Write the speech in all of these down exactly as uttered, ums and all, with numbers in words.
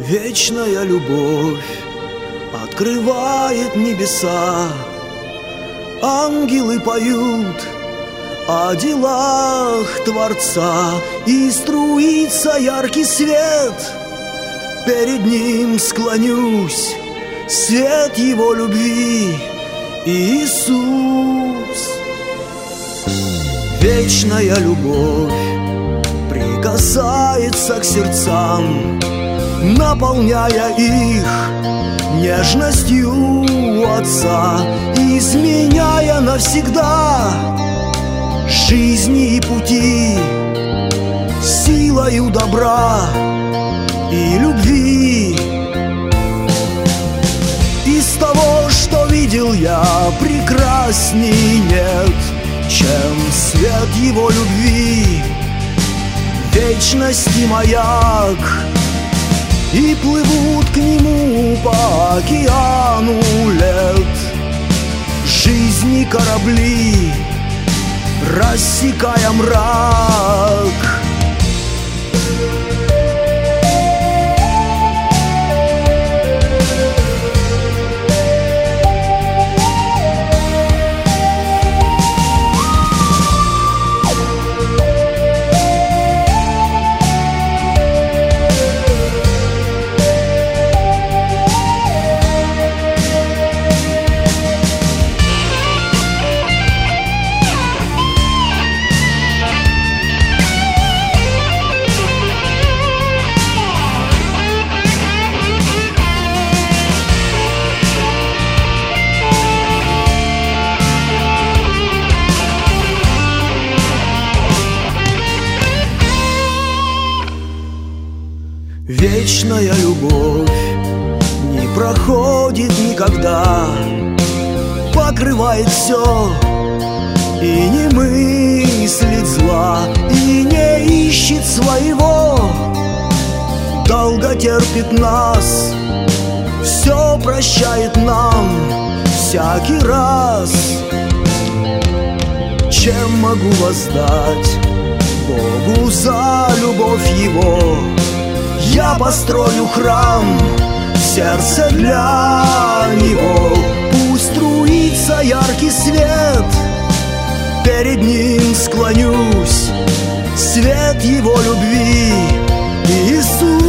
Вечная любовь открывает небеса, ангелы поют о делах Творца, и струится яркий свет, перед ним склонюсь, свет его любви, Иисус. Вечная любовь прикасается к сердцам, наполняя их нежностью Отца, изменяя навсегда жизни и пути, силою добра и любви. Из того, что видел я, прекрасней нет, чем свет его любви, вечности маяк. И плывут к нему по океану лет жизни корабли, рассекая мрак. Вечная любовь не проходит никогда, покрывает все и не мыслит зла, и не ищет своего, долго терпит нас, все прощает нам всякий раз. Чем могу воздать Богу за любовь Его? Я построю храм в сердце для Него. Пусть струится яркий свет, перед Ним склонюсь, свет Его любви, Иисус.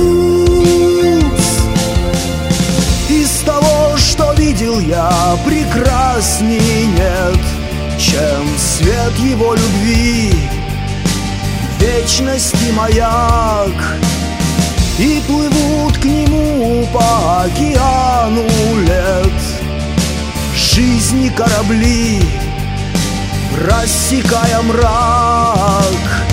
Из того, что видел я, прекрасней нет, чем свет Его любви, вечности маяк. И плывут к нему по океану лет жизни корабли, рассекая мрак.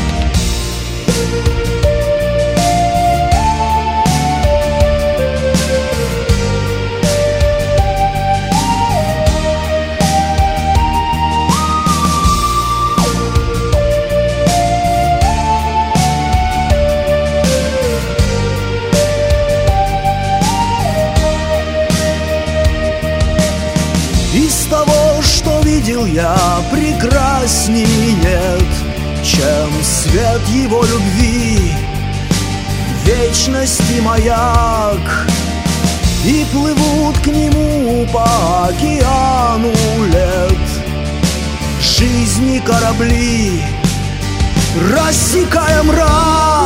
Из того, что видел я, прекрасней нет, чем свет Его любви, вечности маяк. И плывут к Нему по океану лет жизни корабли, рассекая мрак.